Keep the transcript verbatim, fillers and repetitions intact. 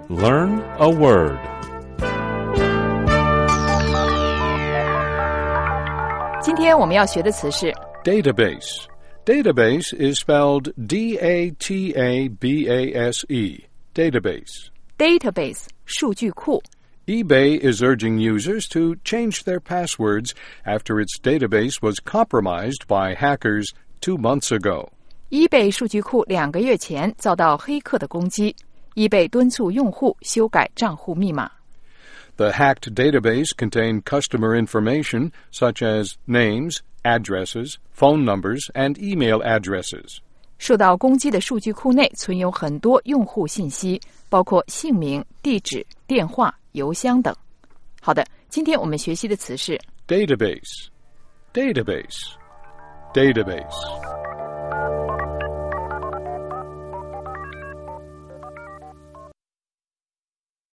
Learn a word. 今天我们要学的词是 Database. Database is spelled D A T A B A S E. Database. database 数据库。 eBay is urging users to change their passwords after its database was compromised by hackers two months ago. eBay 数据库两个月前遭到黑客的攻击， eBay 敦促用户修改账户密码。 The hacked database contained customer information such as names, addresses, phone numbers, and email addresses. 受到攻击的数据库内存有很多用户信息，包括姓名、地址、电话、邮箱等。好的，今天我们学习的词是 Database. Database. Database.